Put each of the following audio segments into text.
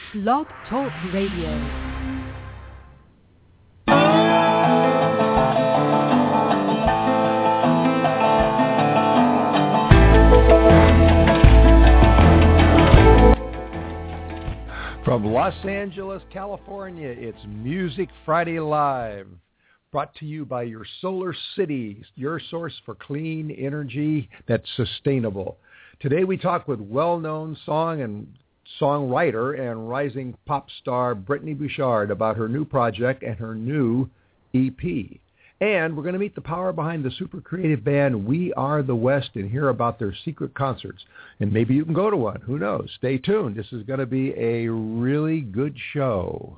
Blog Talk Radio. From Los Angeles, California, it's Music Friday Live, brought to you by your Solar City, your source for clean energy that's sustainable. Today we talk with well-known songwriter and rising pop star Brittany Bouchard about her new project and her new EP. And we're going to meet the power behind the super creative band We Are the West and hear about their secret concerts. And maybe you can go to one. Who knows? Stay tuned. This is going to be a really good show.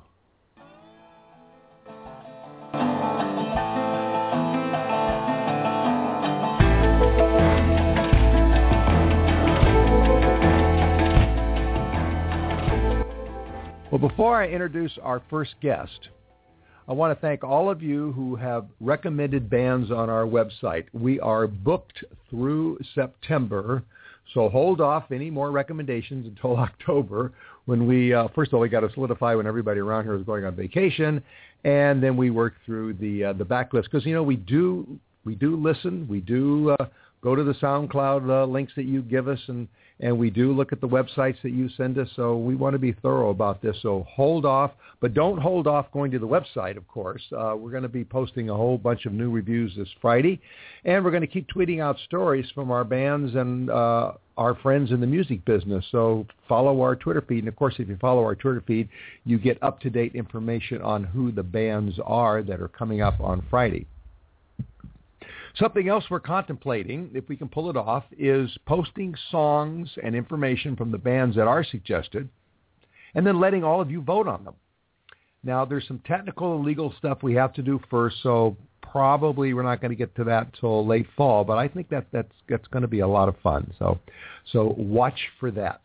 Well, before I introduce our first guest, I want to thank all of you who have recommended bands on our website. We are booked through September, so hold off any more recommendations until October when we, first of all, we got to solidify when everybody around here is going on vacation, and then we work through the backlist. Because, you know, we do listen, we do go to the SoundCloud links that you give us, and we do look at the websites that you send us, so we want to be thorough about this. So hold off, but don't hold off going to the website, of course. We're going to be posting a whole bunch of new reviews this Friday, and we're going to keep tweeting out stories from our bands and our friends in the music business. So follow our Twitter feed, and of course, if you follow our Twitter feed, you get up-to-date information on who the bands are that are coming up on Friday. Something else we're contemplating, if we can pull it off, is posting songs and information from the bands that are suggested and then letting all of you vote on them. Now, there's some technical and legal stuff we have to do first, so probably we're not going to get to that until late fall, but I think that's going to be a lot of fun. So watch for that.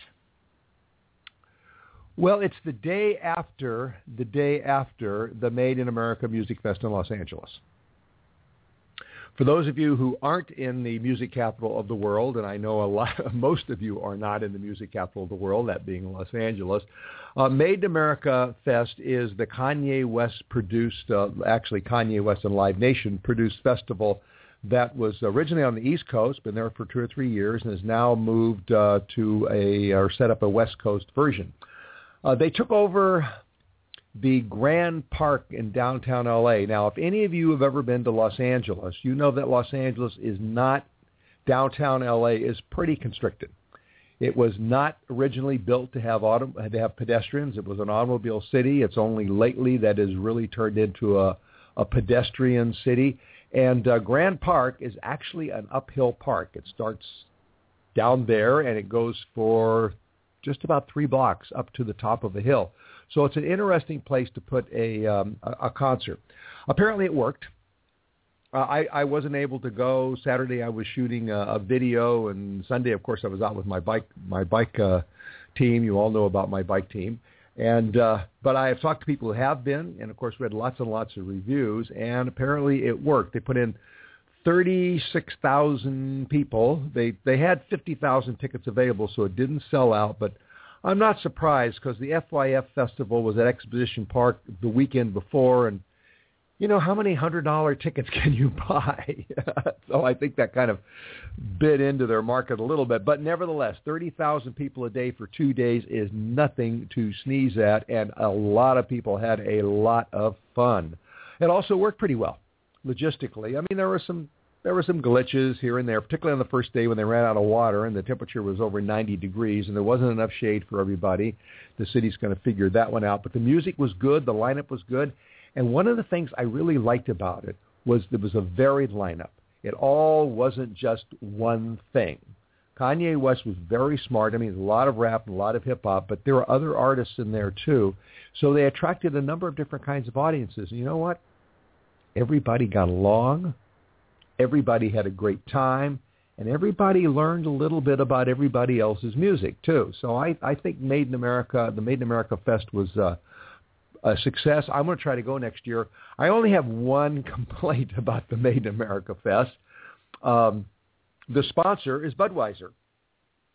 Well, it's the day after the Made in America Music Fest in Los Angeles. For those of you who aren't in the music capital of the world, and I know most of you are not in the music capital of the world, that being Los Angeles, Made in America Fest is the Kanye West produced, actually Kanye West and Live Nation produced festival that was originally on the East Coast, been there for 2 or 3 years, and has now moved or set up a West Coast version. They took over the Grand Park in downtown L.A. Now, if any of you have ever been to Los Angeles, you know that Los Angeles is not, downtown L.A. is pretty constricted. It was not originally built to have pedestrians. It was an automobile city. It's only lately that has really turned into a pedestrian city. And Grand Park is actually an uphill park. It starts down there, and it goes for just about 3 blocks up to the top of a hill. So it's an interesting place to put a concert. Apparently it worked. I wasn't able to go. Saturday I was shooting a video, and Sunday, of course, I was out with my bike team. You all know about my bike team. But I have talked to people who have been, and of course we had lots and lots of reviews, and apparently it worked. They put in 36,000 people. They had 50,000 tickets available, so it didn't sell out, but I'm not surprised because the FYF Festival was at Exposition Park the weekend before, and you know, how many $100 tickets can you buy? So I think that kind of bit into their market a little bit. But nevertheless, 30,000 people a day for 2 days is nothing to sneeze at, and a lot of people had a lot of fun. It also worked pretty well logistically. I mean, there were some glitches here and there, particularly on the first day when they ran out of water and the temperature was over 90 degrees and there wasn't enough shade for everybody. The city's going to figure that one out. But the music was good. The lineup was good. And one of the things I really liked about it was there was a varied lineup. It all wasn't just one thing. Kanye West was very smart. I mean, there's a lot of rap and a lot of hip-hop, but there were other artists in there too. So they attracted a number of different kinds of audiences. And you know what? Everybody got along. Everybody had a great time, and everybody learned a little bit about everybody else's music, too. So I think the Made in America Fest was a success. I'm going to try to go next year. I only have one complaint about the Made in America Fest. The sponsor is Budweiser.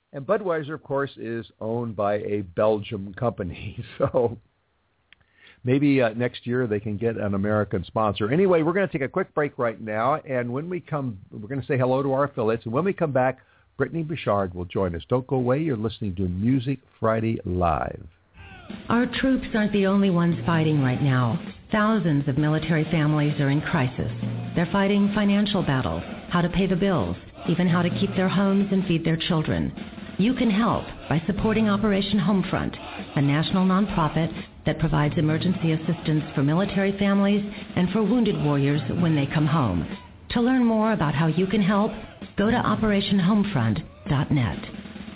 And Budweiser, of course, is owned by a Belgian company. So maybe next year they can get an American sponsor. Anyway, we're going to take a quick break right now. And when we come, we're going to say hello to our affiliates. And when we come back, Brittany Bouchard will join us. Don't go away. You're listening to Music Friday Live. Our troops aren't the only ones fighting right now. Thousands of military families are in crisis. They're fighting financial battles, how to pay the bills, even how to keep their homes and feed their children. You can help by supporting Operation Homefront, a national nonprofit that provides emergency assistance for military families and for wounded warriors when they come home. To learn more about how you can help, go to OperationHomefront.net.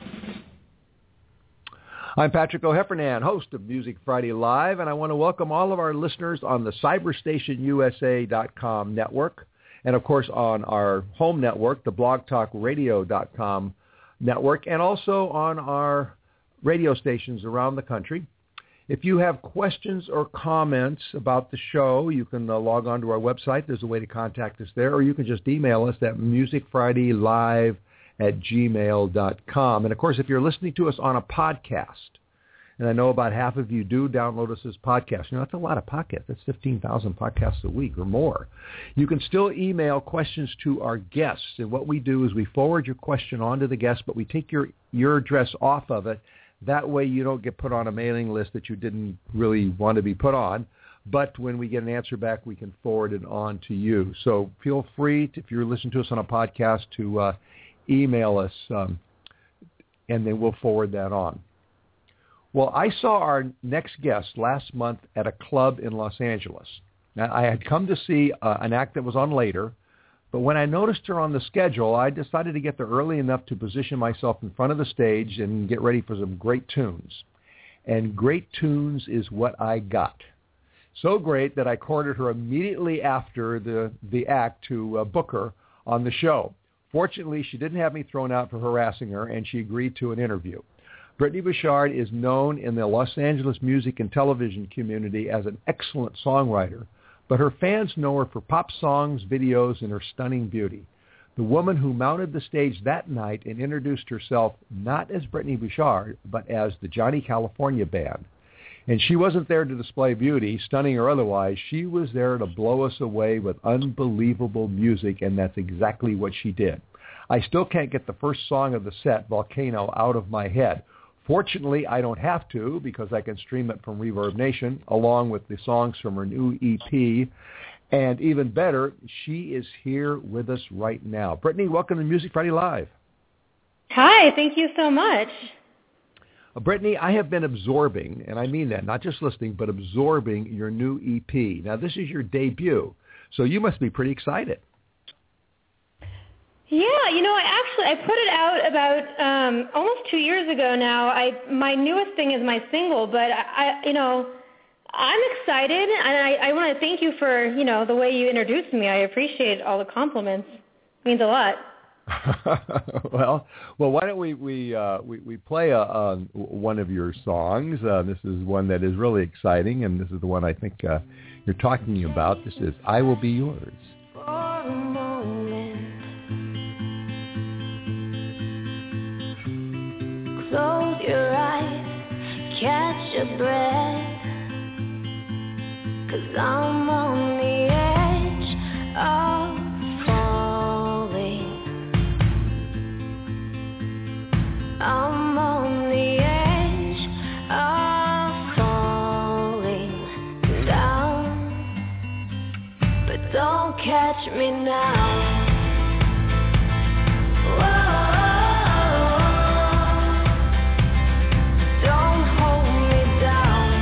I'm Patrick O'Heffernan, host of Music Friday Live, and I want to welcome all of our listeners on the CyberstationUSA.com network, and of course on our home network, the BlogTalkRadio.com network, and also on our radio stations around the country. If you have questions or comments about the show, you can log on to our website. There's a way to contact us there, or you can just email us at musicfridaylive@gmail.com. And, of course, if you're listening to us on a podcast, and I know about half of you do download us as podcasts. You know, that's a lot of podcasts. That's 15,000 podcasts a week or more. You can still email questions to our guests. And what we do is we forward your question on to the guest, but we take your address off of it. That way you don't get put on a mailing list that you didn't really want to be put on. But when we get an answer back, we can forward it on to you. So feel free, if you're listening to us on a podcast, to email us, and then we'll forward that on. Well, I saw our next guest last month at a club in Los Angeles. Now, I had come to see an act that was on later, but when I noticed her on the schedule, I decided to get there early enough to position myself in front of the stage and get ready for some great tunes. And great tunes is what I got. So great that I cornered her immediately after the act to book her on the show. Fortunately, she didn't have me thrown out for harassing her, and she agreed to an interview. Brittany Bouchard is known in the Los Angeles music and television community as an excellent songwriter, but her fans know her for pop songs, videos, and her stunning beauty. The woman who mounted the stage that night and introduced herself not as Brittany Bouchard, but as the Johnny California Band. And she wasn't there to display beauty, stunning or otherwise. She was there to blow us away with unbelievable music, and that's exactly what she did. I still can't get the first song of the set, Volcano, out of my head. Fortunately, I don't have to because I can stream it from Reverb Nation along with the songs from her new EP. And even better, she is here with us right now. Brittany, welcome to Music Friday Live. Hi, thank you so much. Brittany, I have been absorbing, and I mean that, not just listening, but absorbing your new EP. Now, this is your debut, so you must be pretty excited. Yeah, you know, I put it out about almost 2 years ago now. My newest thing is my single, but I'm excited, and I want to thank you for, the way you introduced me. I appreciate all the compliments. It means a lot. well, why don't we play one of your songs? This is one that is really exciting, and this is the one I think you're talking about. This is "I Will Be Yours." For a moment, close your eyes, catch your breath, 'cause I'm on the edge of I'm on the edge of falling down, but don't catch me now. Whoa, don't hold me down.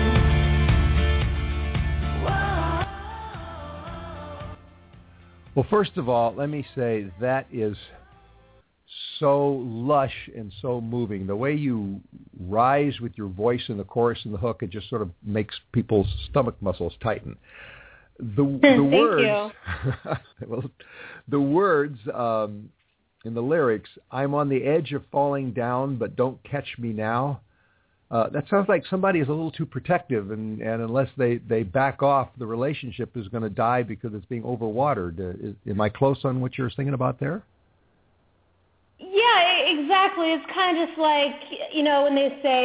Whoa. Well, first of all, let me say that is so lush and so moving. The way you rise with your voice in the chorus and the hook, it just sort of makes people's stomach muscles tighten. The words, well, the words in the lyrics, "I'm on the edge of falling down, but don't catch me now." That sounds like somebody is a little too protective, and unless they back off, the relationship is going to die because it's being overwatered. Am I close on what you're singing about there? Yeah, exactly. It's kind of just like, when they say,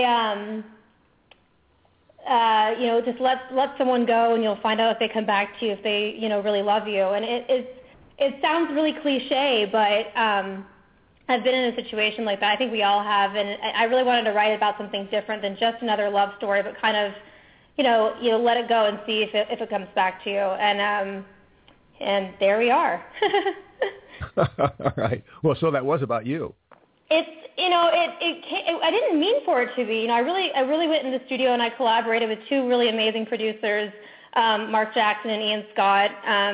just let someone go and you'll find out if they come back to you, if they, really love you. And it sounds really cliche, but I've been in a situation like that. I think we all have, and I really wanted to write about something different than just another love story, but kind of, let it go and see if it comes back to you. And there we are. All right. Well, so that was about you. It's, I didn't mean for it to be. I really went in the studio and I collaborated with two really amazing producers, Mark Jackson and Ian Scott.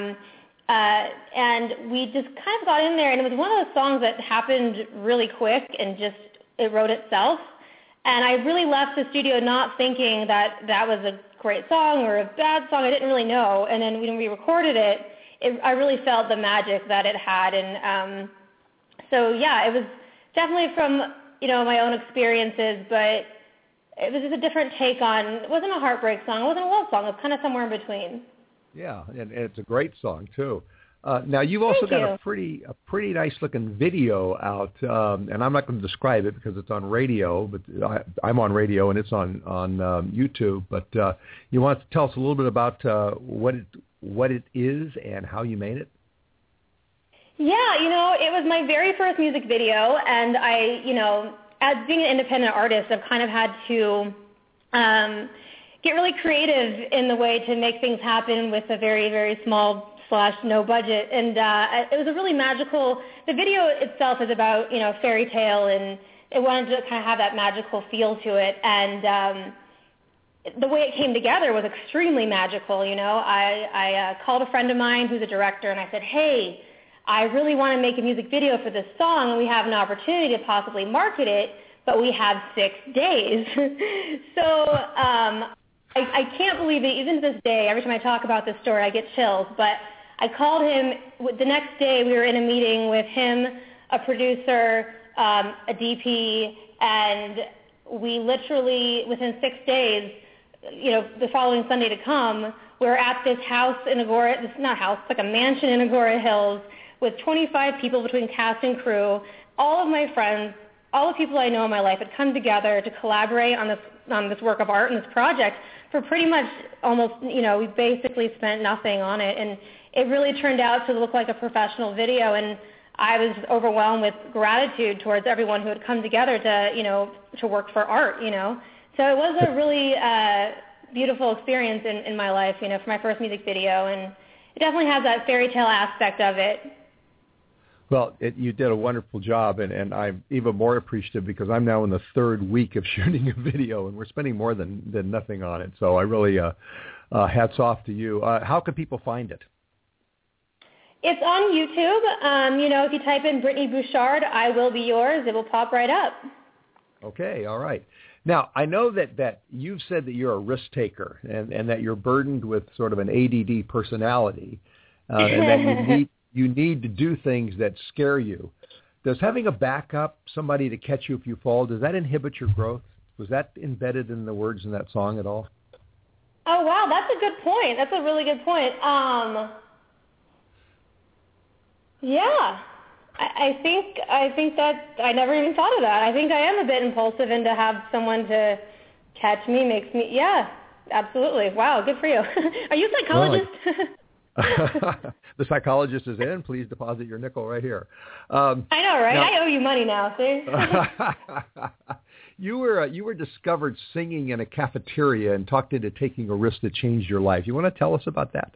And we just kind of got in there, and it was one of those songs that happened really quick and just it wrote itself. And I really left the studio not thinking that was a great song or a bad song. I didn't really know. And then when we recorded it, I really felt the magic that it had. And so, yeah, it was definitely from, my own experiences, but it was just a different take on, it wasn't a heartbreak song. It wasn't a love song. It was kind of somewhere in between. Yeah, and it's a great song, too. Now, you've also got a pretty nice-looking video out, and I'm not going to describe it because it's on radio, but I'm on radio and it's on YouTube. But you want to tell us a little bit about what it is and how you made it? Yeah, it was my very first music video, and I, as being an independent artist, I've kind of had to get really creative in the way to make things happen with a very, very small / no budget. And it was a really magical, the video itself is about, fairy tale, and it wanted to kind of have that magical feel to it. And the way it came together was extremely magical. I called a friend of mine who's a director, and I said, hey, I really want to make a music video for this song, and we have an opportunity to possibly market it, but we have 6 days. So I can't believe it. Even to this day, every time I talk about this story, I get chills. But I called him. The next day, we were in a meeting with him, a producer, a DP, and we literally, within 6 days, the following Sunday to come, we were at this house in Agora. This is not a house, it's like a mansion in Agora Hills with 25 people between cast and crew. All of my friends, all the people I know in my life had come together to collaborate on this work of art and this project for pretty much almost, we basically spent nothing on it. And it really turned out to look like a professional video. And I was overwhelmed with gratitude towards everyone who had come together to work for art, So it was a really beautiful experience in my life, for my first music video. And it definitely has that fairy tale aspect of it. Well, you did a wonderful job, and I'm even more appreciative because I'm now in the 3rd week of shooting a video, and we're spending more than nothing on it. So I really hats off to you. How can people find it? It's on YouTube. If you type in Brittany Bouchard, I Will Be Yours, it will pop right up. Okay, all right. Now, I know that you've said that you're a risk taker and that you're burdened with sort of an ADD personality and that you need to do things that scare you. Does having a backup, somebody to catch you if you fall, does that inhibit your growth? Was that embedded in the words in that song at all? Oh, wow, that's a good point. That's a really good point. Yeah. I think that I never even thought of that. I think I am a bit impulsive, and to have someone to catch me makes me, yeah, absolutely. Wow, good for you. Are you a psychologist? Well, the psychologist is in. Please deposit your nickel right here. I know, right? Now, I owe you money now, see? You were discovered singing in a cafeteria and talked into taking a risk that changed your life. You want to tell us about that?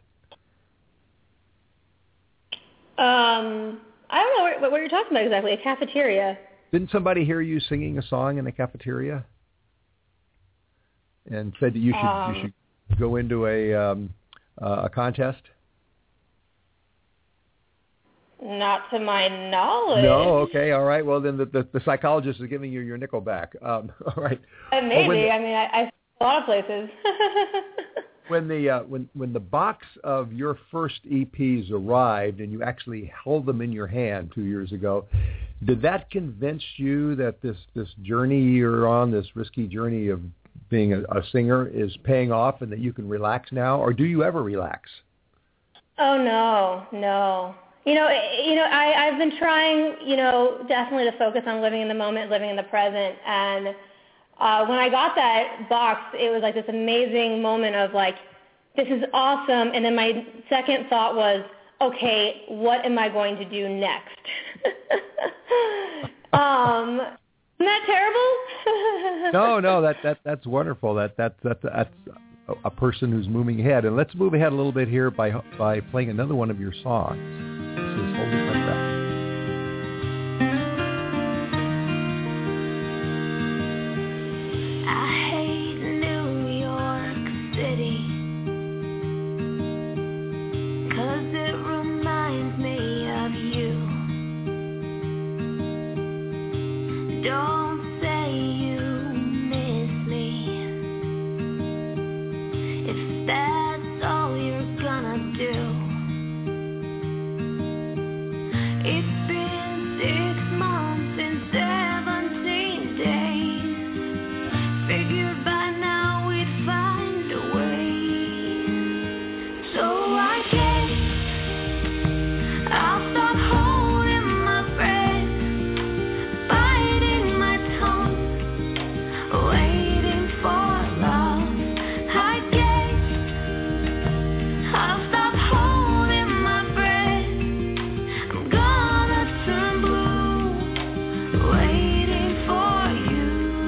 I don't know what you're talking about exactly, a cafeteria. Didn't somebody hear you singing a song in a cafeteria and said that you should go into a contest? Not to my knowledge. No, okay, all right. Well, then the psychologist is giving you your nickel back. All right. Maybe. I a lot of places. When the box of your first EPs arrived and you actually held them in your hand 2 years ago, did that convince you that this journey you're on, this risky journey of being a singer, is paying off and that you can relax now? Or do you ever relax? Oh, no. I've been trying, definitely to focus on living in the moment, living in the present. And when I got that box, it was like this amazing moment of like, this is awesome. And then my second thought was, okay, what am I going to do next? Isn't that terrible? No, that's wonderful. That's a person who's moving ahead. And let's move ahead a little bit here by playing another one of your songs. This is Holding My Breath. I hate New York City, 'cause it reminds me of you. Don't say you miss me, if that's all you're gonna do. It's been 6 months and 17 days. Figured by now we'd find a way. So I guess I'll stop holding my breath, biting my tongue, waiting for love. I guess I'll stop holding my breath. I'm gonna turn blue, waiting for you.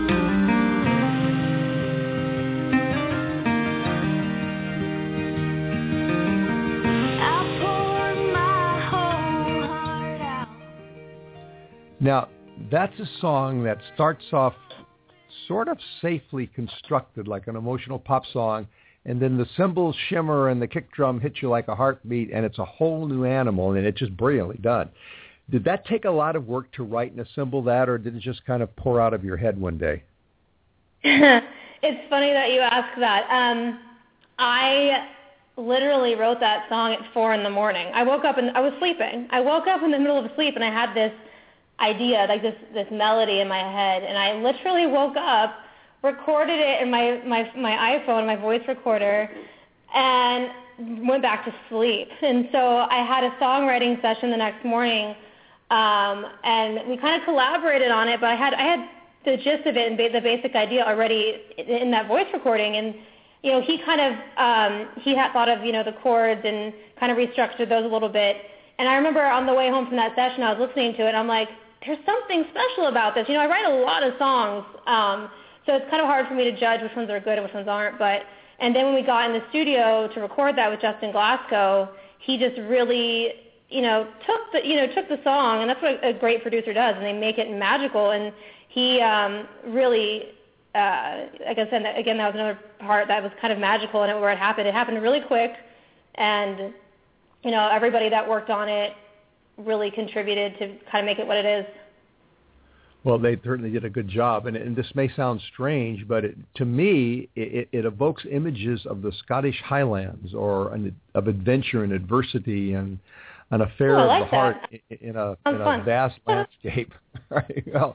I poured my whole heart out. Now, that's a song that starts off sort of safely constructed like an emotional pop song, and then the cymbals shimmer and the kick drum hits you like a heartbeat, and it's a whole new animal, and it's just brilliantly done. Did that take a lot of work to write and assemble that, or did it just kind of pour out of your head one day? It's funny that you ask that. I literally wrote that song at 4 a.m. I woke up and I was sleeping. I woke up in the middle of sleep and I had this idea, like this melody in my head, and I literally woke up, recorded it in my iPhone, my voice recorder, and went back to sleep. And so I had a songwriting session the next morning, and we kind of collaborated on it, but I had the gist of it and the basic idea already in that voice recording. And he kind of he had thought of the chords and kind of restructured those a little bit. And I remember on the way home from that session, I was listening to it, and I'm like, there's something special about this. I write a lot of songs, so it's kind of hard for me to judge which ones are good and which ones aren't. And then when we got in the studio to record that with Justin Glasgow, he just really took the song, and that's what a great producer does, and they make it magical. And he really, like I said, again, that was another part that was kind of magical, and where it happened really quick, and everybody that worked on it really contributed to kind of make it what it is. Well, they certainly did a good job, and this may sound strange, but to me, it evokes images of the Scottish Highlands, or of adventure and adversity and an affair of the heart in a vast landscape. Right? Well,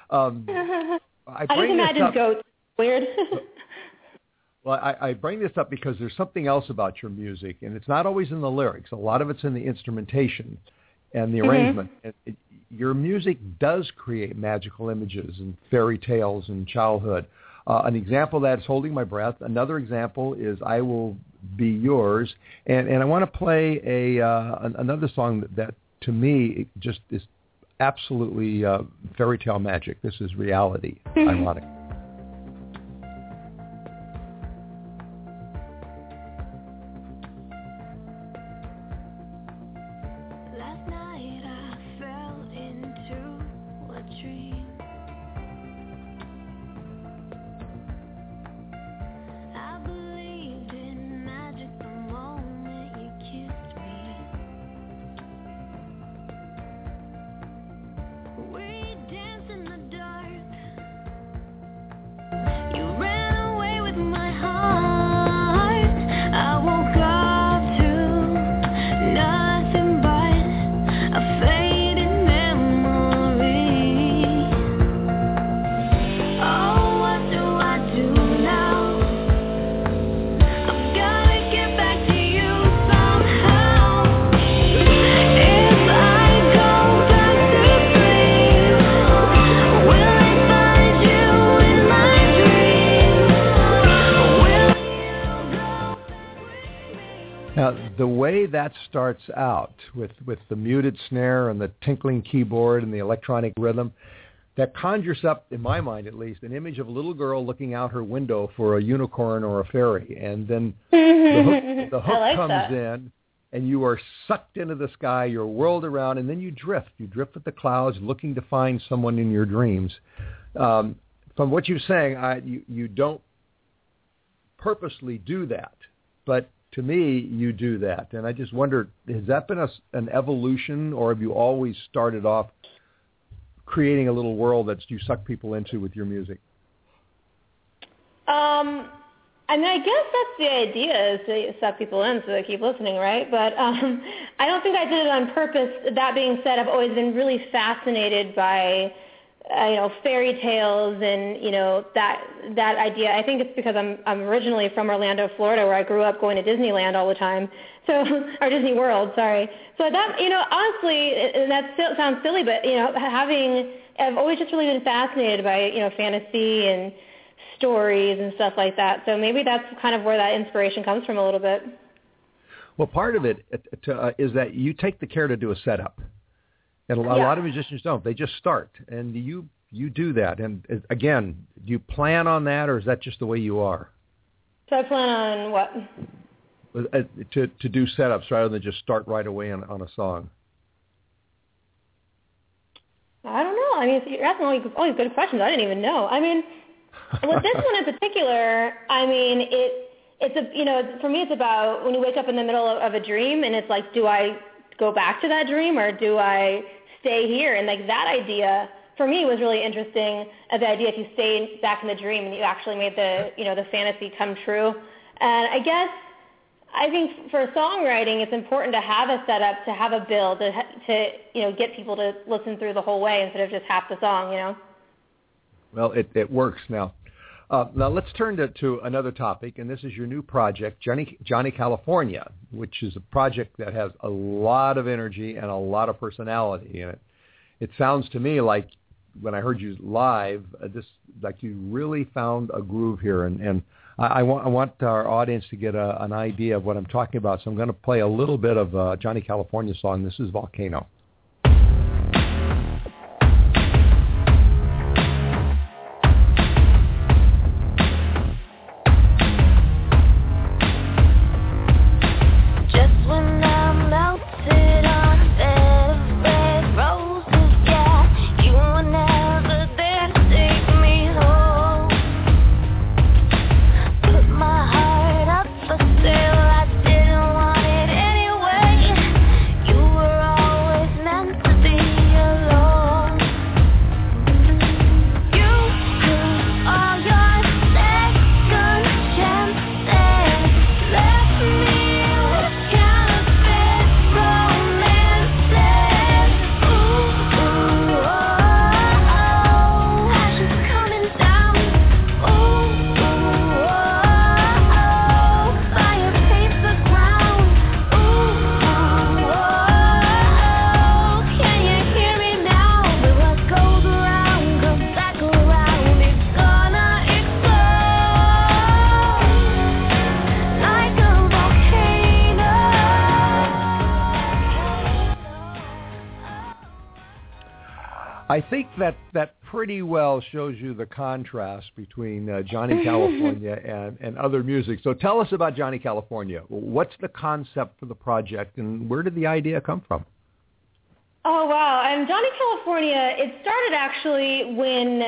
I just imagine goats. Weird. Well, I bring this up because there's something else about your music, and it's not always in the lyrics. A lot of it's in the instrumentation and the arrangement. Your music does create magical images and fairy tales and childhood. An example of that is Holding My Breath. Another example is I Will Be Yours. And I want to play another song that to me, just is absolutely fairy tale magic. This is Reality, ironic. Now, the way that starts out with the muted snare and the tinkling keyboard and the electronic rhythm, that conjures up, in my mind at least, an image of a little girl looking out her window for a unicorn or a fairy. And then the hook comes in, and you are sucked into the sky, you're whirled around, and then you drift. You drift with the clouds looking to find someone in your dreams. From what you're saying, you don't purposely do that, but to me, you do that. And I just wondered, has that been an evolution, or have you always started off creating a little world that you suck people into with your music? I mean, I guess that's the idea, is to suck people in so they keep listening, right? But I don't think I did it on purpose. That being said, I've always been really fascinated by fairy tales and, that idea. I think it's because I'm originally from Orlando, Florida, where I grew up going to Disneyland all the time. So, or Disney World, sorry. So that, honestly, and that still sounds silly, but, I've always just really been fascinated by, fantasy and stories and stuff like that. So maybe that's kind of where that inspiration comes from a little bit. Well, part of it is that you take the care to do a setup. And a lot of musicians don't. They just start, and you do that. And again, do you plan on that, or is that just the way you are? So I plan on what? To do setups rather than just start right away on a song. I don't know. I mean, you're asking all these good questions. I didn't even know. I mean, with this one in particular, I mean, it's for me, it's about when you wake up in the middle of a dream, and it's like, do I go back to that dream, or do I stay here? And like that idea for me was really interesting. The idea if you stayed back in the dream and you actually made the fantasy come true. And I think for songwriting, it's important to have a setup, to have a build, to get people to listen through the whole way instead of just half the song. Well, it works now. Now let's turn to another topic, and this is your new project, Johnny California, which is a project that has a lot of energy and a lot of personality in it. It sounds to me like, when I heard you live, like you really found a groove here, and I want our audience to get an idea of what I'm talking about. So I'm going to play a little bit of a Johnny California song. This is Volcano. I think that pretty well shows you the contrast between Johnny California and other music. So tell us about Johnny California. What's the concept for the project, and where did the idea come from? Oh, wow. Johnny California, it started actually when,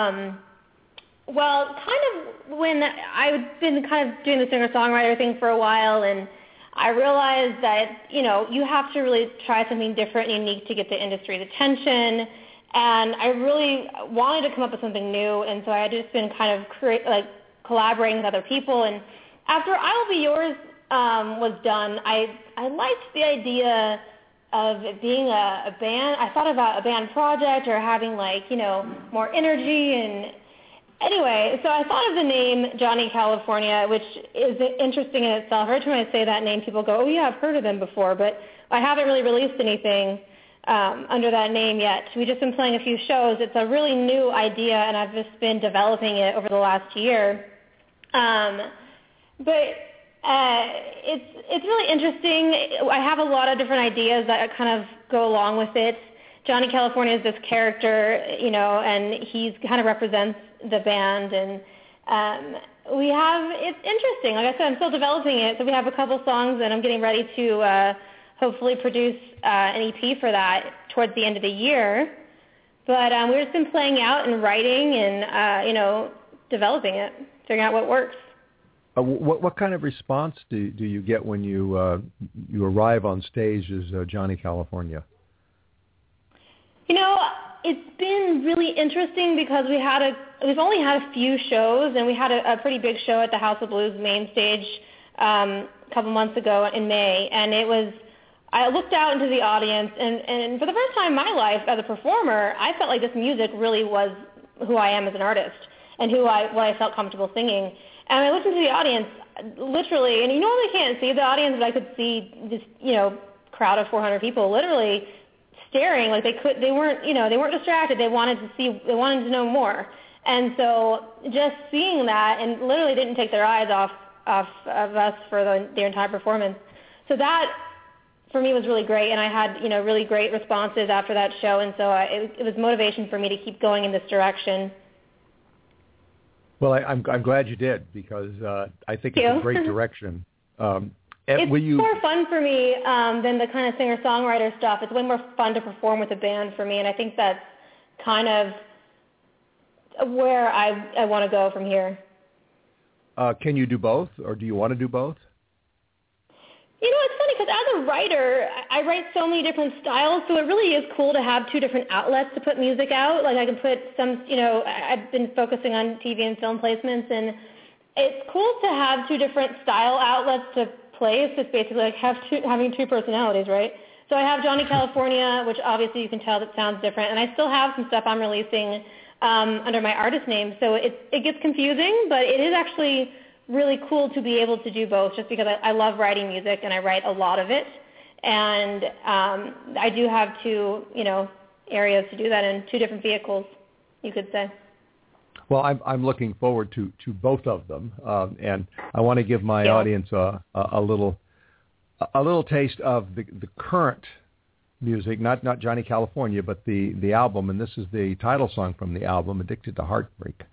when I've been kind of doing the singer-songwriter thing for a while, and I realized that, you have to really try something different and unique to get the industry's attention. And I really wanted to come up with something new, and so I had just been kind of collaborating with other people. And after I Will Be Yours was done, I liked the idea of it being a band. I thought about a band project or having more energy. And anyway, so I thought of the name Johnny California, which is interesting in itself. Every time I say that name, people go, "Oh yeah, I've heard of them before," but I haven't really released anything under that name yet. We've just been playing a few shows. It's a really new idea, and I've just been developing it over the last year. But It's really interesting. I have a lot of different ideas that kind of go along with it. Johnny California is this character, and he kind of represents the band. And it's interesting. Like I said, I'm still developing it. So we have a couple songs, and I'm getting ready to hopefully produce an EP for that towards the end of the year. But we've just been playing out and writing and, developing it, figuring out what works. What kind of response do you get when you arrive on stage as Johnny California? It's been really interesting because we've only had a few shows, and we had a pretty big show at the House of Blues main stage a couple months ago in May, and I looked out into the audience, and for the first time in my life as a performer, I felt like this music really was who I am as an artist and what I felt comfortable singing. And I listened to the audience literally, and you normally can't see the audience, but I could see this, crowd of 400 people literally staring like they weren't distracted. They wanted to know more. And so just seeing that, and literally didn't take their eyes off of us for the entire performance. So that for me was really great, and I had really great responses after that show, and so it was motivation for me to keep going in this direction. Well, I'm glad you did, because I think it's a great direction. It's more fun for me than the kind of singer-songwriter stuff. It's way more fun to perform with a band for me, and I think that's kind of where I want to go from here. Can you do both, or do you want to do both? It's funny because as a writer, I write so many different styles, so it really is cool to have two different outlets to put music out. Like I can put I've been focusing on TV and film placements, and it's cool to have two different style outlets to place. It's basically like having two personalities, right? So I have Johnny California, which obviously you can tell that sounds different, and I still have some stuff I'm releasing under my artist name. So it gets confusing, but it is actually really cool to be able to do both, just because I love writing music and I write a lot of it, and I do have two areas to do that in, two different vehicles, you could say. Well, I'm looking forward to both of them, and I want to give my audience a little taste of the current music, not Johnny California, but the album, and this is the title song from the album, "Addicted to Heartbreak."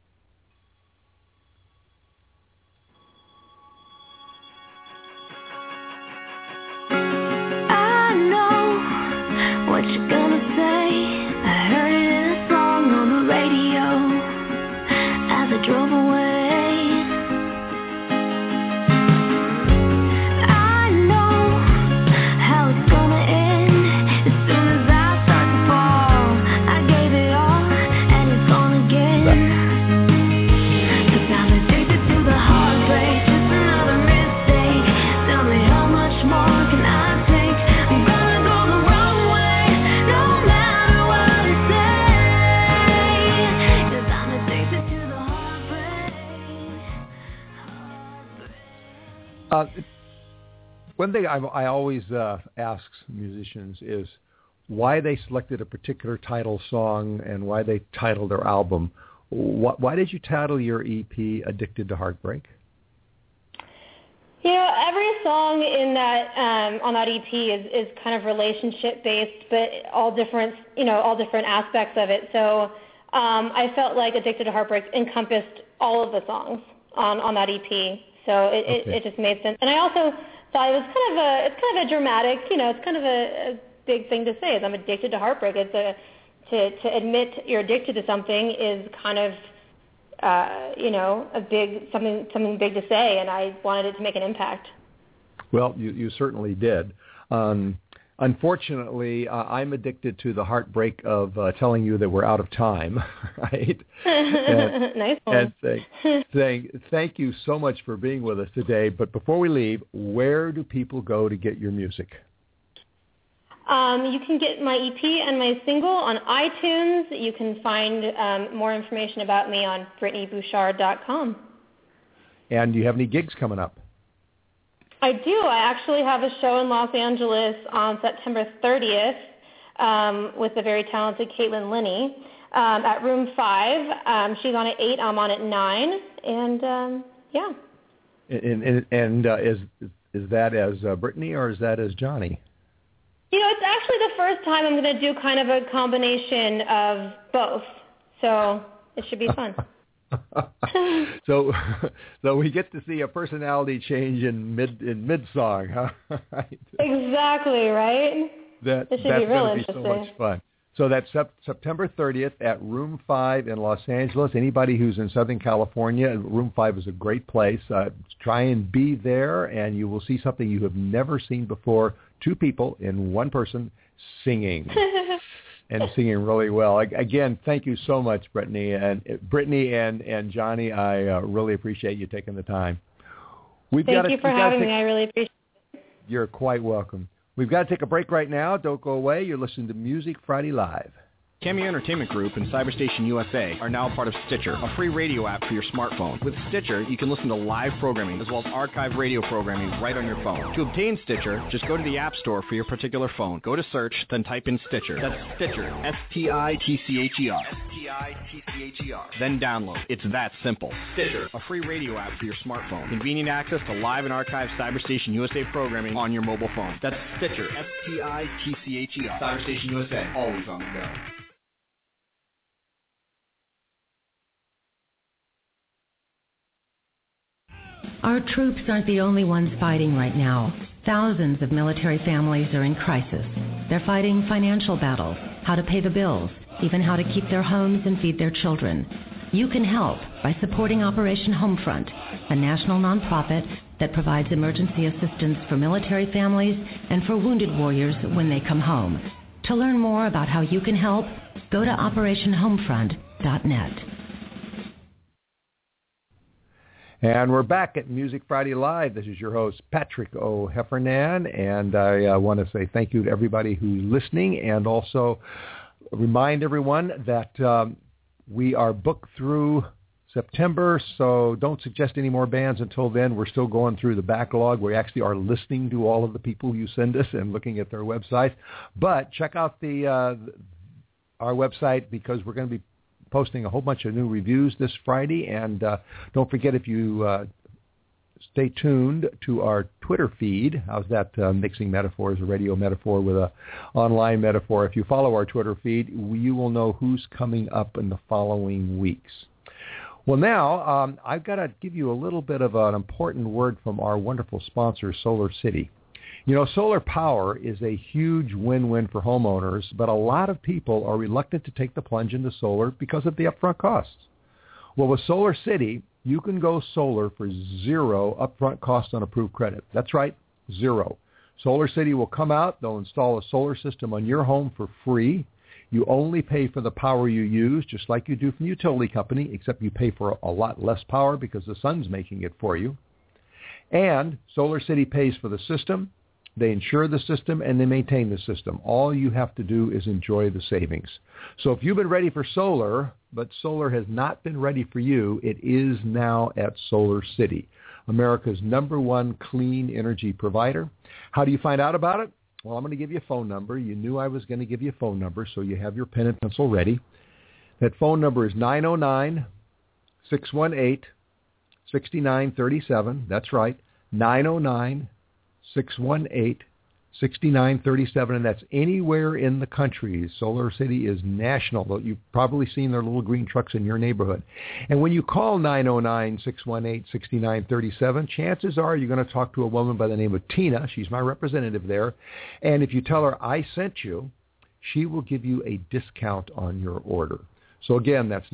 What you gonna say? I heard it in a song on the radio as I drove away. I know how it's gonna end as soon as I start to fall. I gave it all and it's gone again. 'Cause I'm addicted to the heartbreak, just another mistake. Tell me how much more can I take? One thing I always ask musicians is why they selected a particular title song and why they titled their album. Why did you title your EP "Addicted to Heartbreak"? Every song in that on that EP is kind of relationship based, but all different aspects of it. So I felt like "Addicted to Heartbreak" encompassed all of the songs on that EP. So it just made sense. And I also thought it's kind of a dramatic, it's kind of a big thing to say, is I'm addicted to heartbreak. It's to admit you're addicted to something is kind of, something big to say, and I wanted it to make an impact. Well, you certainly did. Unfortunately, I'm addicted to the heartbreak of telling you that we're out of time, right? Nice one. And saying thank you so much for being with us today. But before we leave, where do people go to get your music? You can get my EP and my single on iTunes. You can find more information about me on BrittanyBouchard.com. And do you have any gigs coming up? I do. I actually have a show in Los Angeles on September 30th with the very talented Caitlin Linney at Room 5. She's on at 8. I'm on at 9. And, yeah. And is that as Brittany or is that as Johnny? It's actually the first time I'm going to do kind of a combination of both, so it should be fun. So we get to see a personality change in mid song, huh? Right. Exactly, right? That's be real going to be so much fun. So that's September 30th at Room 5 in Los Angeles. Anybody who's in Southern California, Room 5 is a great place. Try and be there, and you will see something you have never seen before. 2 people in one person singing. And singing really well. Again, thank you so much, Brittany and Johnny. I really appreciate you taking the time. Thank you for having me. I really appreciate it. You're quite welcome. We've got to take a break right now. Don't go away. You're listening to Music Friday Live. Cameo Entertainment Group and Cyberstation USA are now part of Stitcher, a free radio app for your smartphone. With Stitcher, you can listen to live programming as well as archived radio programming right on your phone. To obtain Stitcher, just go to the App Store for your particular phone. Go to search, then type in Stitcher. That's Stitcher, S-T-I-T-C-H-E-R. S-T-I-T-C-H-E-R. Then download. It's that simple. Stitcher, a free radio app for your smartphone. Convenient access to live and archived Cyberstation USA programming on your mobile phone. That's Stitcher, S-T-I-T-C-H-E-R. Cyberstation USA, always on the go. Our troops aren't the only ones fighting right now. Thousands of military families are in crisis. They're fighting financial battles, how to pay the bills, even how to keep their homes and feed their children. You can help by supporting Operation Homefront, a national nonprofit that provides emergency assistance for military families and for wounded warriors when they come home. To learn more about how you can help, go to OperationHomefront.net. And we're back at Music Friday Live. This is your host, Patrick O'Heffernan, and I want to say thank you to everybody who's listening, and also remind everyone that we are booked through September, so don't suggest any more bands until then. We're still going through the backlog. We actually are listening to all of the people you send us and looking at their websites. But check out our website, because we're going to be posting a whole bunch of new reviews this Friday. And don't forget, if you stay tuned to our Twitter feed. How's that mixing metaphors, a radio metaphor with an online metaphor? If you follow our Twitter feed, you will know who's coming up in the following weeks. Well, now I've got to give you a little bit of an important word from our wonderful sponsor, Solar City. You know, solar power is a huge win-win for homeowners, but a lot of people are reluctant to take the plunge into solar because of the upfront costs. Well, with Solar City, you can go solar for zero upfront cost on approved credit. That's right, zero. Solar City will come out. They'll install a solar system on your home for free. You only pay for the power you use, just like you do from the utility company, except you pay for a lot less power because the sun's making it for you. And Solar City pays for the system. They insure the system, and they maintain the system. All you have to do is enjoy the savings. So if you've been ready for solar, but solar has not been ready for you, it is now at Solar City, America's #1 clean energy provider. How do you find out about it? Well, I'm going to give you a phone number. You knew I was going to give you a phone number, so you have your pen and pencil ready. That phone number is 909-618-6937. That's right, 909-618-6937, and that's anywhere in the country. Solar City is national. You've probably seen their little green trucks in your neighborhood. And when you call 909-618-6937, chances are you're going to talk to a woman by the name of Tina. She's my representative there. And if you tell her I sent you, she will give you a discount on your order. So again, that's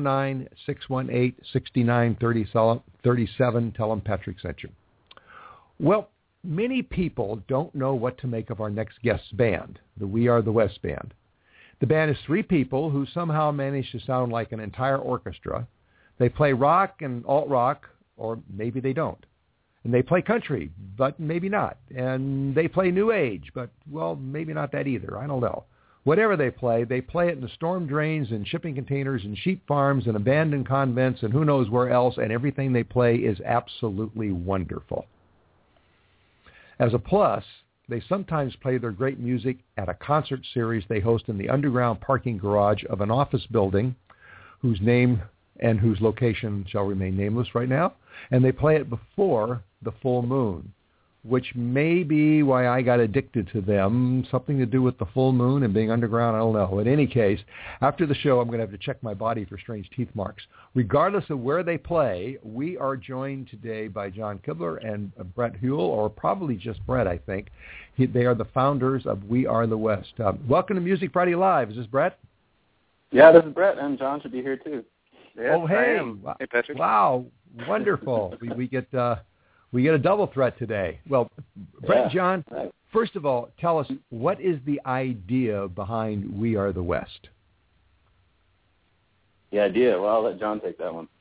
909-618-6937. Tell them Patrick sent you. Well, many people don't know what to make of our next guest's band, the We Are the West band. The band is 3 people who somehow manage to sound like an entire orchestra. They play rock and alt-rock, or maybe they don't. And they play country, but maybe not. And they play new age, but, well, maybe not that either. I don't know. Whatever they play it in the storm drains and shipping containers and sheep farms and abandoned convents and who knows where else, and everything they play is absolutely wonderful. As a plus, they sometimes play their great music at a concert series they host in the underground parking garage of an office building whose name and whose location shall remain nameless right now. And they play it before the full moon, which may be why I got addicted to them, something to do with the full moon and being underground, I don't know. In any case, after the show, I'm going to have to check my body for strange teeth marks. Regardless of where they play, we are joined today by John Kibler and Brett Huell, or probably just Brett, I think. They are the founders of We Are the West. Welcome to Music Friday Live. Is this Brett? Yeah, this is Brett, and John should be here too. Yes, oh, hey. I am. Hey, Patrick. Wow, wonderful. we get a double threat today. Well, Brett and John, first of all, tell us, what is the idea behind We Are the West? The idea? Well, I'll let John take that one.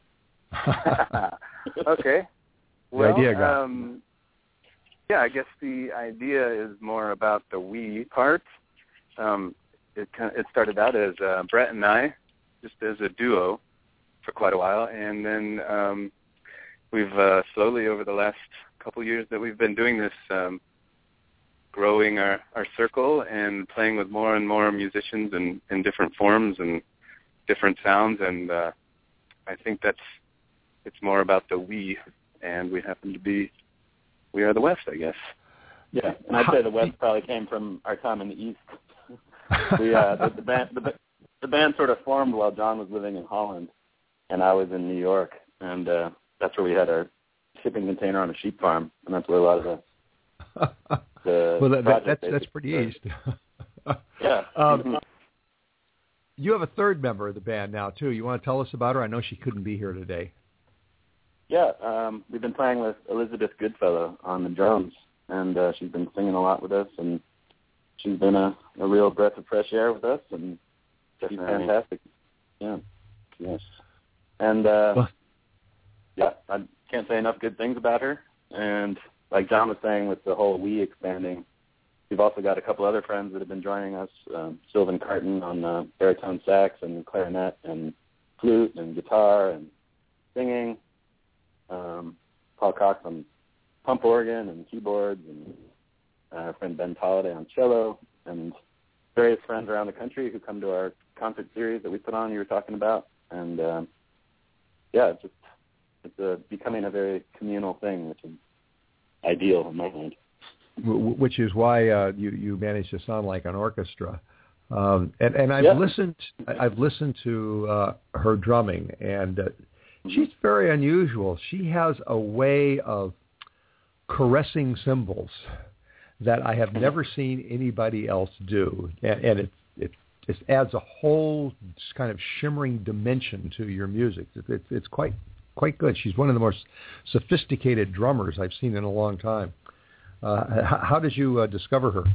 Okay. Well, the idea guy. Yeah, I guess the idea is more about the we part. It started out as Brett and I, just as a duo for quite a while, and then we've slowly over the last couple years that we've been doing this, growing our circle and playing with more and more musicians in different forms and different sounds, and I think it's more about the we, and we happen to be We Are the West, I guess. Yeah, and I'd say the West probably came from our time in the East. The band sort of formed while John was living in Holland, and I was in New York, and that's where we had our shipping container on a sheep farm, and that's where a lot of the well, that's pretty east. Yeah. You have a third member of the band now, too. You want to tell us about her? I know she couldn't be here today. Yeah, we've been playing with Elizabeth Goodfellow on the drums, and she's been singing a lot with us, and she's been a real breath of fresh air with us, and she's fantastic. Yeah, yes. And, yeah, I can't say enough good things about her. And like John was saying with the whole we expanding, we've also got a couple other friends that have been joining us, Sylvan Carton on baritone sax and clarinet and flute and guitar and singing, Paul Cox on pump organ and keyboards, and our friend Ben Tolliday on cello, and various friends around the country who come to our concert series that we put on you were talking about. And, yeah, it's becoming a very communal thing, which is ideal in my mind. Which is why you manage to sound like an orchestra. And I've listened to her drumming, and she's very unusual. She has a way of caressing cymbals that I have never seen anybody else do, and it just adds a whole kind of shimmering dimension to your music. It's quite good. She's one of the most sophisticated drummers I've seen in a long time. How did you discover her?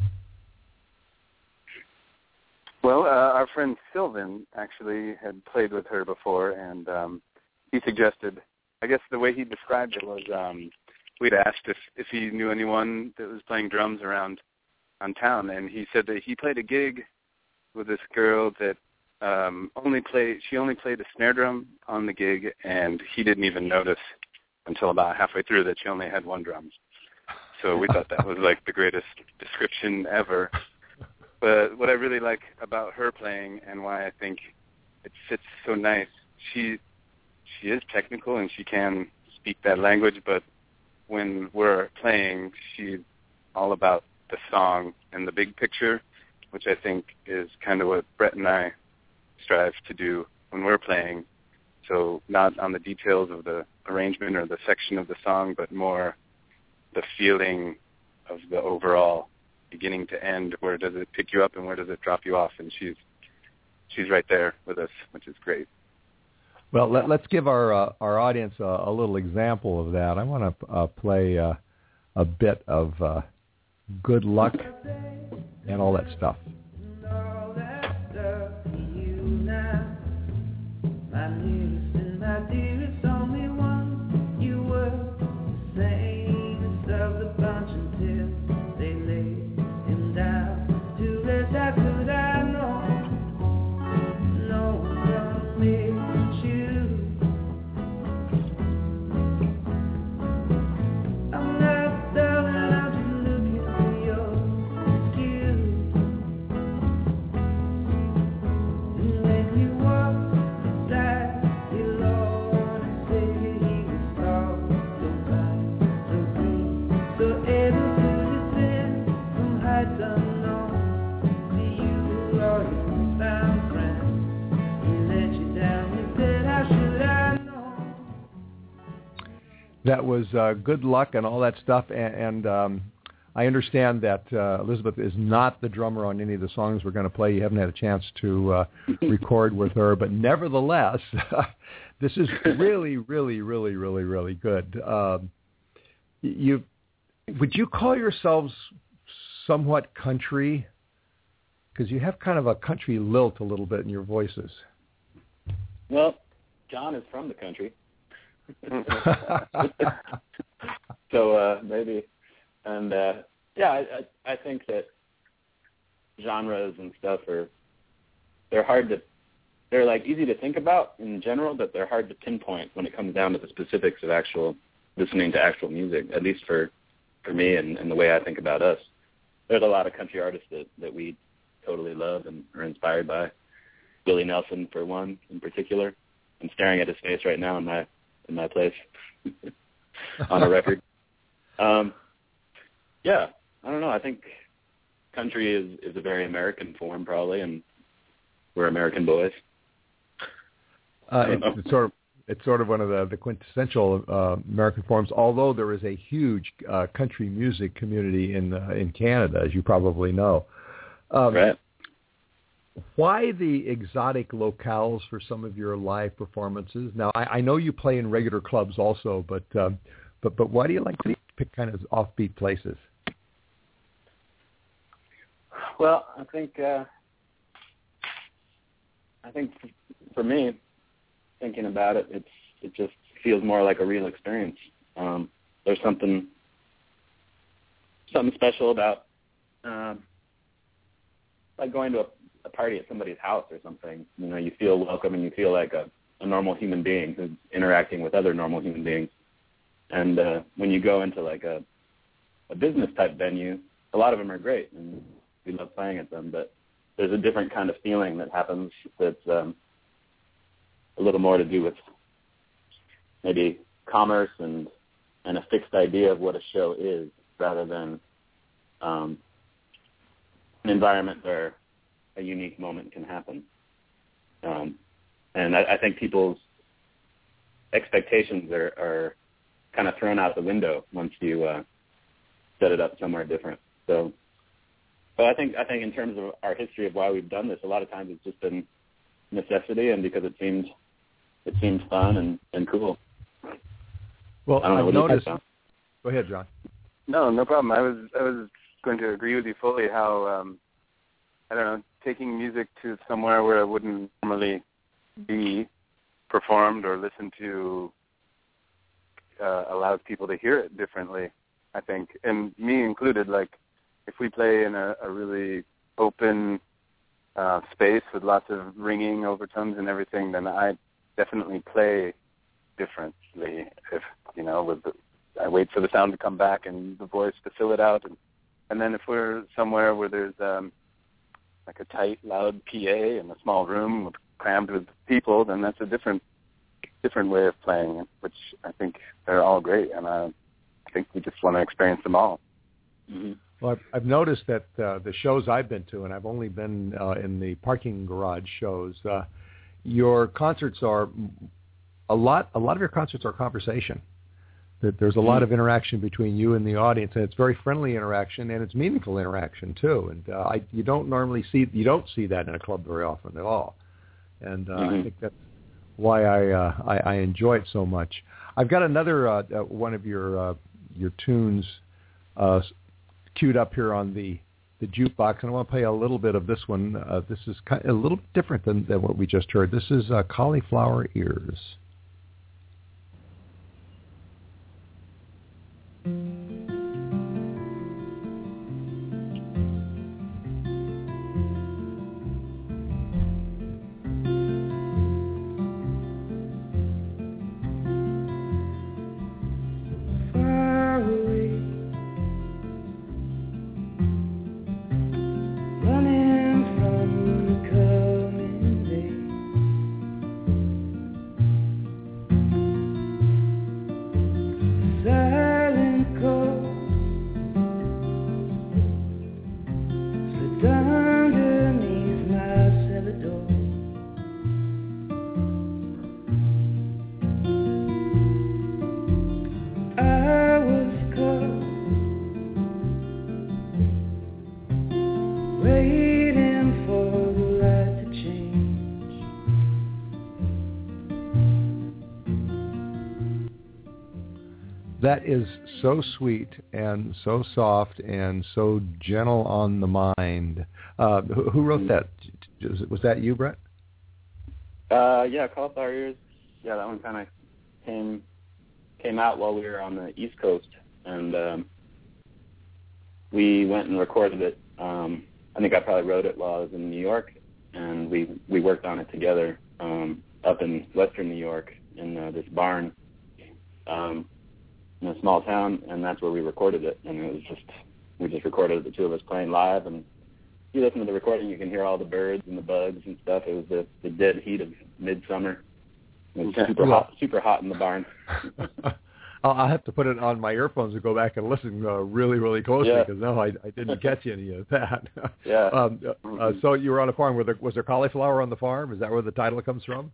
Well, our friend Sylvan actually had played with her before, and he suggested, I guess the way he described it was, we'd asked if he knew anyone that was playing drums around on town, and he said that he played a gig with this girl that only played a snare drum on the gig, and he didn't even notice until about halfway through that she only had one drum. So we thought that was like the greatest description ever. But what I really like about her playing and why I think it fits so nice, she is technical and she can speak that language, but when we're playing, she's all about the song and the big picture, which I think is kind of what Brett and I strive to do when we're playing. So not on the details of the arrangement or the section of the song, but more the feeling of the overall beginning to end. Where does it pick you up and where does it drop you off? And she's right there with us, which is great. Well, let's give our audience a little example of that. I want to play a bit of Good Luck and all that stuff. That was good luck and all that stuff. And I understand that Elizabeth is not the drummer on any of the songs we're going to play. You haven't had a chance to record with her. But nevertheless, this is really, really, really, really, really good. Would you call yourselves somewhat country? Because you have kind of a country lilt a little bit in your voices. Well, John is from the country. So maybe. And I think that genres and stuff they're like easy to think about in general, but they're hard to pinpoint when it comes down to the specifics of actual listening to actual music, at least for me and the way I think about us. There's a lot of country artists that we totally love and are inspired by. Willie Nelson, for one, in particular. I'm staring at his face right now in my place on a record. Yeah, I don't know. I think country is a very American form, probably, and we're American boys. It's sort of one of the quintessential American forms. Although there is a huge country music community in Canada, as you probably know. Right. Why the exotic locales for some of your live performances? Now, I know you play in regular clubs also, but why do you like to pick kind of offbeat places? Well, I think for me, thinking about it, it just feels more like a real experience. There's something special about like going to a party at somebody's house or something. You know, you feel welcome and you feel like a normal human being who's interacting with other normal human beings. And when you go into like a business type venue, a lot of them are great and we love playing at them, but there's a different kind of feeling that happens that's a little more to do with maybe commerce and a fixed idea of what a show is, rather than an environment where a unique moment can happen. And I think people's expectations are kind of thrown out the window once you set it up somewhere different. So I think in terms of our history of why we've done this, a lot of times it's just been necessity and because it seemed fun and cool. Well, I've noticed. Go ahead, John. No problem. I was going to agree with you fully. How I don't know, taking music to somewhere where it wouldn't normally be performed or listened to allows people to hear it differently, I think, and me included. Like, if we play in a really open space with lots of ringing overtones and everything, then I definitely play differently. If I wait for the sound to come back and the voice to fill it out, and then if we're somewhere where there's like a tight, loud PA in a small room crammed with people, then that's a different way of playing, which I think they're all great, and I think we just want to experience them all. Mm-hmm. Well, I've noticed that the shows I've been to, and I've only been in the parking garage shows, your concerts are a lot of your concerts are conversation. That there's a lot of interaction between you and the audience, and it's very friendly interaction, and it's meaningful interaction too. And you don't see that in a club very often at all. And I think that's why I enjoy it so much. I've got another one of your tunes queued up here on the jukebox, and I want to play a little bit of this one. This is kind of a little different than what we just heard. This is Cauliflower Ears. That is so sweet and so soft and so gentle on the mind. Who wrote that? Was that you, Brett? Yeah, Cauliflower Ears. Yeah, that one kind of came out while we were on the East Coast, and we went and recorded it. I think I probably wrote it while I was in New York, and we worked on it together up in Western New York in this barn. In a small town, and that's where we recorded it. And it was we just recorded the two of us playing live. And if you listen to the recording, you can hear all the birds and the bugs and stuff. It was the dead heat of midsummer. It was super hot in the barn. I'll have to put it on my earphones and go back and listen really, really closely because I didn't catch any of that. Yeah. So you were on a farm. Was there cauliflower on the farm? Is that where the title comes from?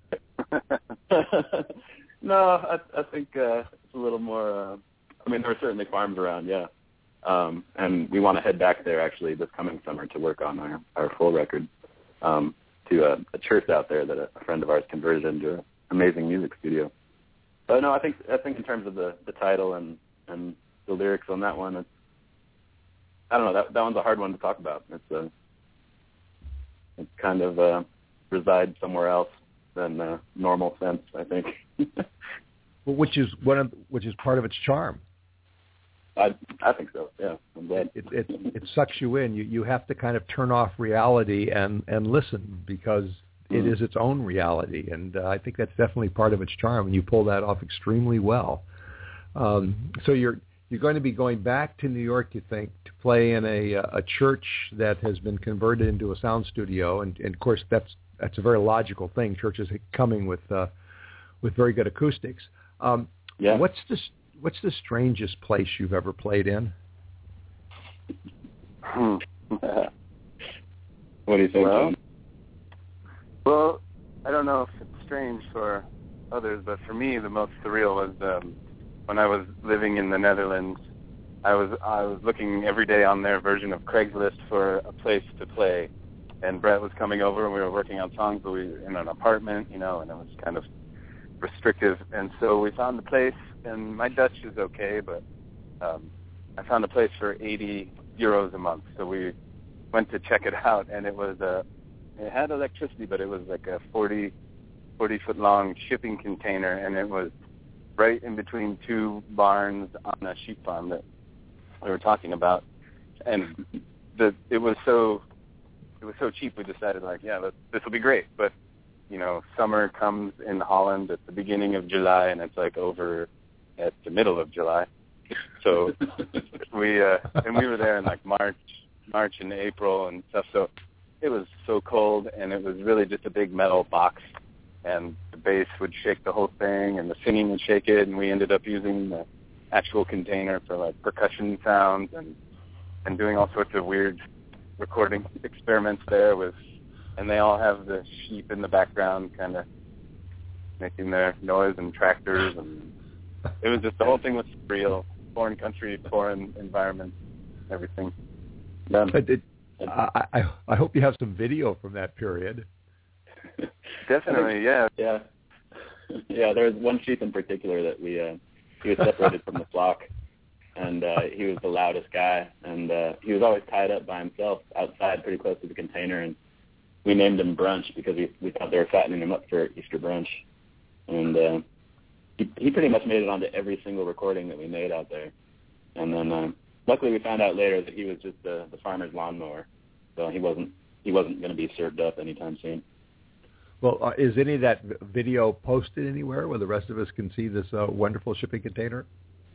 No, I think it's a little more. I mean, there are certainly farms around, yeah. And we want to head back there actually this coming summer to work on our full record to a church out there that a friend of ours converted into an amazing music studio. But no, I think in terms of the title and the lyrics on that one, I don't know, that one's a hard one to talk about. It kind of resides somewhere else than normal sense, I think. Which is part of its charm. I think so. Yeah, I'm glad. It sucks you in. You have to kind of turn off reality and listen because it is its own reality, and I think that's definitely part of its charm. And you pull that off extremely well. So you're going to be going back to New York, you think, to play in a church that has been converted into a sound studio, and of course that's a very logical thing. Churches coming with very good acoustics. Yeah. What's the strangest place you've ever played in? What do you think? Well, I don't know if it's strange for others, but for me, the most surreal was when I was living in the Netherlands. I was looking every day on their version of Craigslist for a place to play, and Brett was coming over, and we were working on songs, but we were in an apartment, and it was kind of restrictive, and so we found the place, and my Dutch is okay, but I found a place for 80 euros a month, so we went to check it out, and it had electricity, but it was like a 40-foot long shipping container, and it was right in between two barns on a sheep farm that we were talking about, and it was so cheap, we decided, this will be great, but summer comes in Holland at the beginning of July, and it's over at the middle of July. So we were there in March and April and stuff. So it was so cold, and it was really just a big metal box, and the bass would shake the whole thing, and the singing would shake it, and we ended up using the actual container for percussion sounds and doing all sorts of weird recording experiments there and they all have the sheep in the background kind of making their noise and tractors, and it was just, the whole thing was surreal. Foreign country, foreign environment, everything. Yeah. I hope you have some video from that period. Definitely, yeah. Yeah. Yeah, there was one sheep in particular that he was separated from the flock, and he was the loudest guy, and he was always tied up by himself outside pretty close to the container, and we named him Brunch because we thought they were fattening him up for Easter brunch. And he pretty much made it onto every single recording that we made out there. And then luckily we found out later that he was just the farmer's lawnmower, so he wasn't going to be served up anytime soon. Well, is any of that video posted anywhere where the rest of us can see this wonderful shipping container?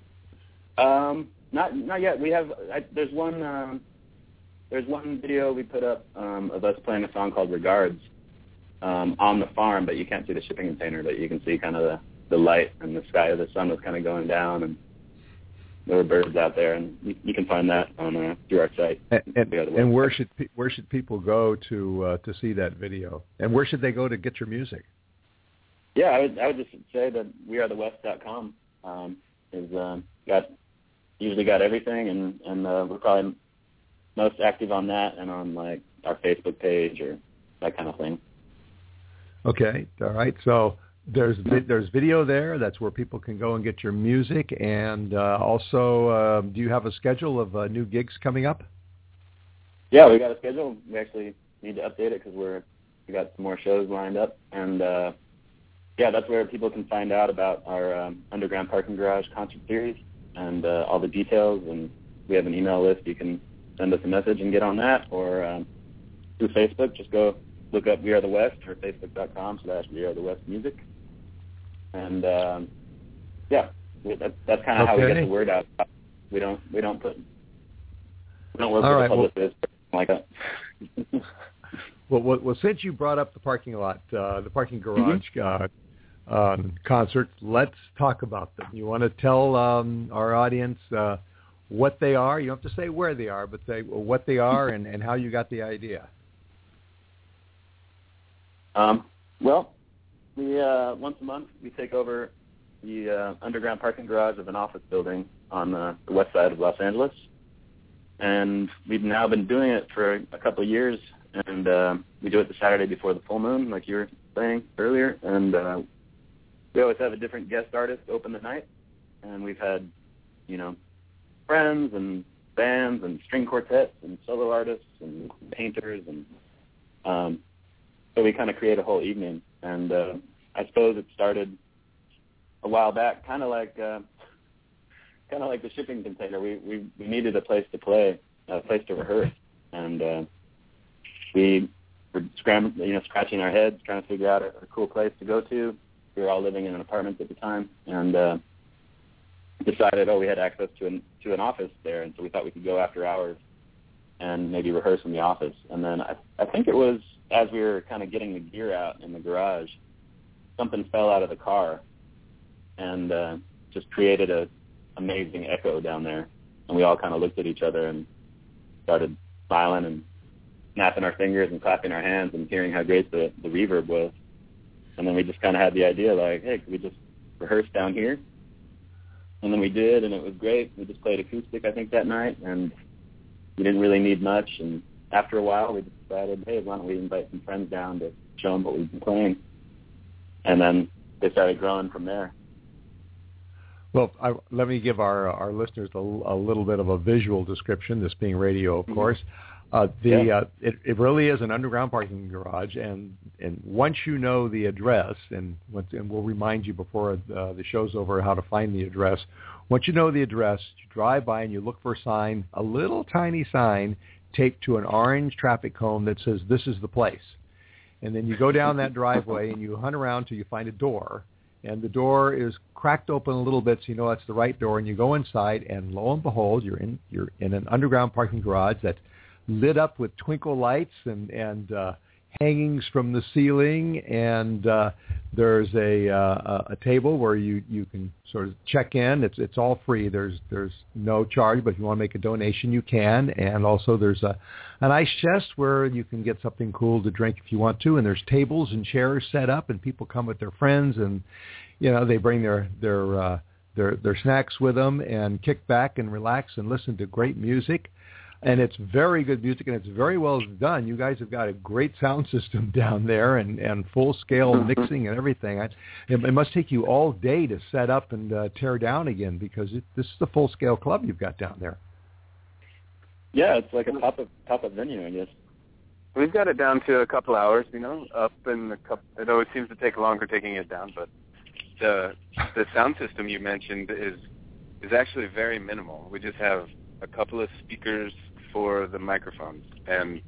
Not yet. We have. There's one video we put up of us playing a song called Regards on the farm, but you can't see the shipping container, but you can see kind of the light and the sky. The sun was kind of going down, and there were birds out there, and you can find that on through our site. And where should people go to see that video? And where should they go to get your music? Yeah, I would just say that wearethewest.com is usually got everything, and we're probably most active on that and on our Facebook page or that kind of thing. Okay, all right. So There's video there. That's where people can go and get your music. And also, do you have a schedule of new gigs coming up? Yeah, we got a schedule. We actually need to update it because we got some more shows lined up. And that's where people can find out about our Underground Parking Garage concert series and all the details. And we have an email list. You can send us a message and get on that, or through Facebook. Just go look up We Are the West or facebook.com/We Are the West Music. And that's kind of how we get the word out. We don't work with the publicist like that. Well, since you brought up the parking lot, the parking garage concerts, let's talk about them. You want to tell our audience what they are? You don't have to say where they are, but say what they are and how you got the idea. We once a month we take over the underground parking garage of an office building on the west side of Los Angeles, and we've now been doing it for a couple of years. And we do it the Saturday before the full moon, like you were saying earlier. And we always have a different guest artist open the night, and we've had friends and bands and string quartets and solo artists and painters, and so we kind of create a whole evening. And I suppose it started a while back, kind of like the shipping container. We needed a place to play, a place to rehearse, and we were scratching our heads trying to figure out a cool place to go to. We were all living in an apartment at the time, and decided we had access to an office there, and so we thought we could go after hours and maybe rehearse in the office. And then I think it was as we were kind of getting the gear out in the garage, something fell out of the car and just created an amazing echo down there. And we all kind of looked at each other and started smiling and snapping our fingers and clapping our hands and hearing how great the reverb was. And then we just kind of had the idea, like, hey, could we just rehearse down here? And then we did, and it was great. We just played acoustic, I think, that night, and we didn't really need much. And after a while, we decided, hey, why don't we invite some friends down to show them what we've been playing? And then they started growing from there. Well, let me give our listeners a little bit of a visual description, this being radio, of course. It really is an underground parking garage, and once you know the address, and we'll remind you before the show's over how to find the address. Once you know the address, you drive by and you look for a sign, a little tiny sign taped to an orange traffic cone that says, "This is the place." And then you go down that driveway and you hunt around till you find a door. And the door is cracked open a little bit, so you know that's the right door. And you go inside, and lo and behold, you're in an underground parking garage that's lit up with twinkle lights and hangings from the ceiling. And there's a table where you can sort of check in. It's all free. There's no charge, but if you want to make a donation, you can. And also there's an ice chest where you can get something cool to drink if you want to. And there's tables and chairs set up, and people come with their friends, and they bring their snacks with them and kick back and relax and listen to great music. And it's very good music, and it's very well done. You guys have got a great sound system down there and full-scale mixing and everything. It must take you all day to set up and tear down again, because this is a full-scale club you've got down there. Yeah, it's like a pop-up venue, I guess. We've got it down to a couple hours, up in it always seems to take longer taking it down, but the sound system you mentioned is actually very minimal. We just have a couple of speakers for the microphones and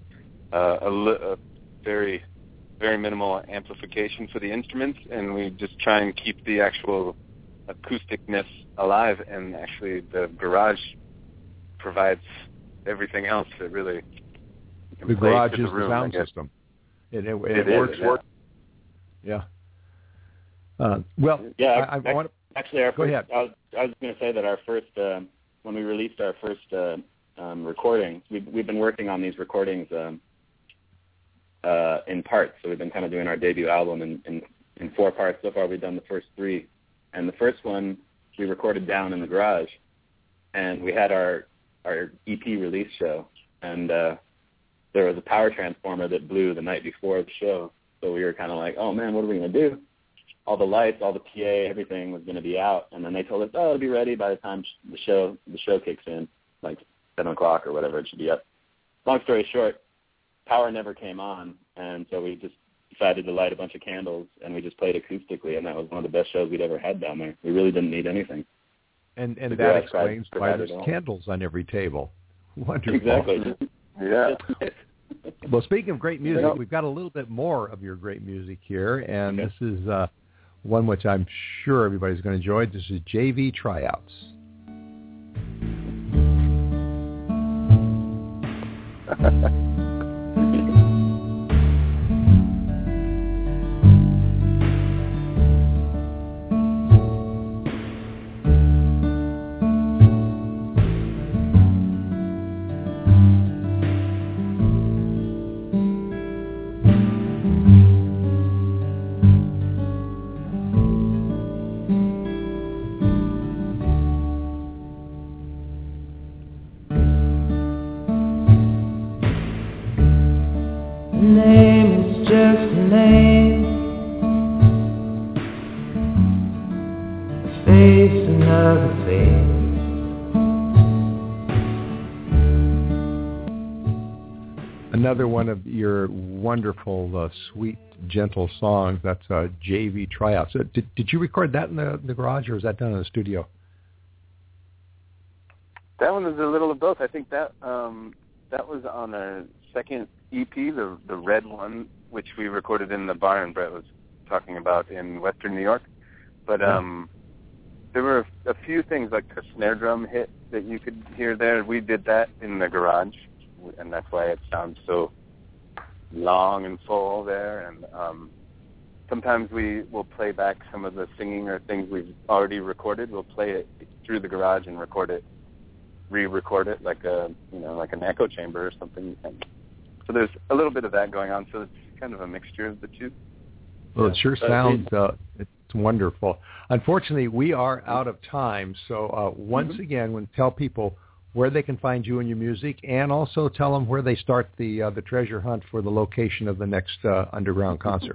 a very, very minimal amplification for the instruments, and we just try and keep the actual acousticness alive. And actually, the garage provides everything else that really. The garage is the sound system. It works. Yeah. I want to. Actually, go ahead. I was going to say that our first, when we released our first recordings, we've been working on these recordings in parts. So we've been kind of doing our debut album in 4 parts. So far, we've done the first 3, and the first one we recorded down in the garage, and we had our EP release show, and there was a power transformer that blew the night before the show. So we were kind of like, oh man, what are we going to do? all the lights, all the PA, everything was going to be out. And then they told us, oh, it'll be ready by the time the show kicks in, like 7 o'clock or whatever. It should be up. Long story short, power never came on, and so we just decided to light a bunch of candles, and we just played acoustically, and that was one of the best shows we'd ever had down there. We really didn't need anything. And that explains why there's candles on every table. Wonderful. Exactly. Yeah. Well, speaking of great music, we've got a little bit more of your great music here, and this is one which I'm sure everybody's going to enjoy. This is JV Tryouts. Another one of your wonderful, sweet, gentle songs. That's JV Tryouts. Did you record that in the garage, or was that done in the studio? That one was a little of both. I think that was on a second EP, the red one, which we recorded in the barn Brett was talking about in Western New York. But there were a few things, like the snare drum hit that you could hear there. We did that in the garage, and that's why it sounds so long and full there. And sometimes we will play back some of the singing or things we've already recorded. We'll play it through the garage and re-record it like an echo chamber or something. And so there's a little bit of that going on. So it's kind of a mixture of the two. Well, it sure sounds it's wonderful. Unfortunately, we are out of time. So once again, tell people where they can find you and your music, and also tell them where they start the treasure hunt for the location of the next underground concert.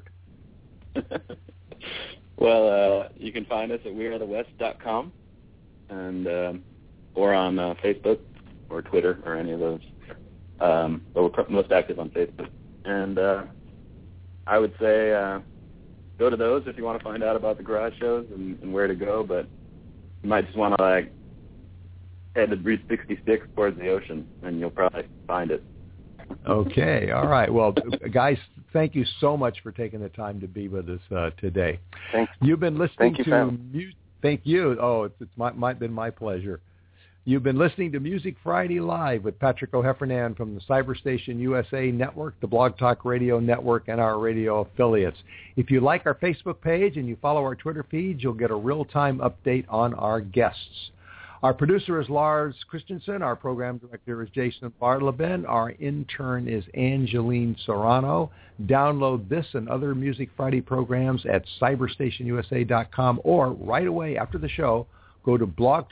Well, you can find us at wearethewest.com, and or on Facebook or Twitter or any of those. But we're most active on Facebook. And I would say go to those if you want to find out about the garage shows and where to go, but you might just want to head to Route 66 towards the ocean, and you'll probably find it. Okay. All right. Well, guys, thank you so much for taking the time to be with us today. Thanks. You've been listening to Thank you. Oh, it's been my pleasure. You've been listening to Music Friday Live with Patrick O'Heffernan from the Cyberstation USA Network, the Blog Talk Radio Network, and our radio affiliates. If you like our Facebook page and you follow our Twitter feeds, you'll get a real-time update on our guests. Our producer is Lars Christensen. Our program director is Jason Bartleben. Our intern is Angeline Serrano. Download this and other Music Friday programs at cyberstationusa.com, or right away after the show, go to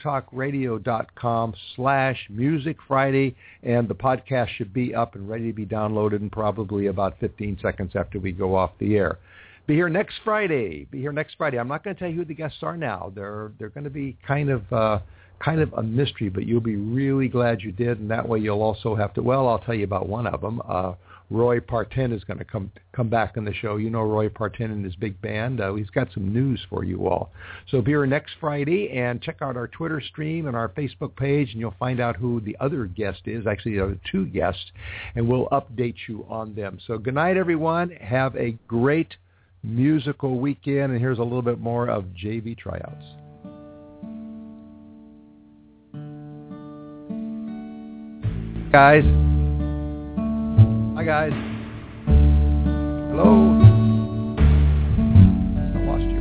blogtalkradio.com/musicfriday, and the podcast should be up and ready to be downloaded in probably about 15 seconds after we go off the air. Be here next Friday. I'm not going to tell you who the guests are now. They're going to be kind of a mystery, but you'll be really glad you did, and that way you'll also have to, I'll tell you about one of them. Roy Partin is going to come back on the show. You know Roy Partin and his big band. He's got some news for you all. So be here next Friday, and check out our Twitter stream and our Facebook page, and you'll find out who the other guest is. Actually, there are 2 guests, and we'll update you on them. So good night, everyone. Have a great musical weekend, and here's a little bit more of JV Tryouts. Guys. Hi, guys. Hello. I lost you.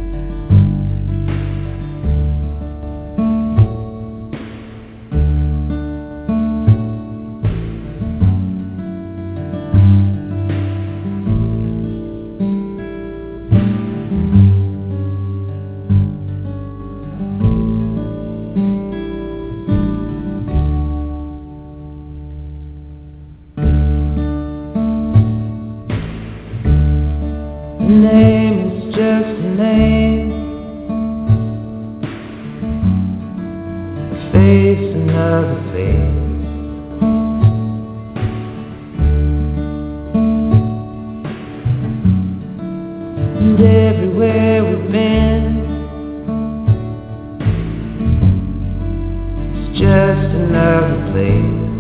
place, another place. And everywhere we've been, it's just another place.